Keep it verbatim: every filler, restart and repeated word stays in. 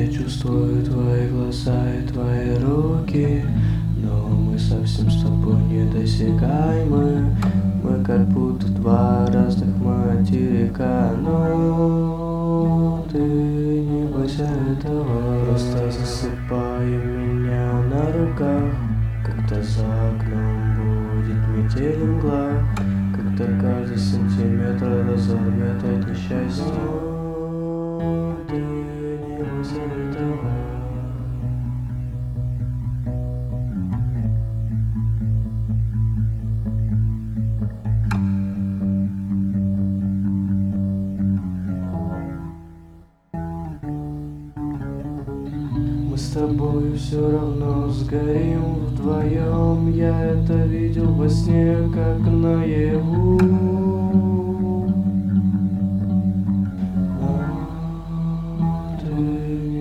Я чувствую твои глаза и твои руки, но мы совсем с тобой недосягаемы. Мы как будто два разных материка, но ты не бойся этого. Просто засыпай меня на руках, когда за окном будет метель и мгла, когда каждый сантиметр разорвет от несчастья. Но ты не бойся этого. Мы с тобой все равно сгорим вдвоем. Я это видел во сне, как наяву. Но ты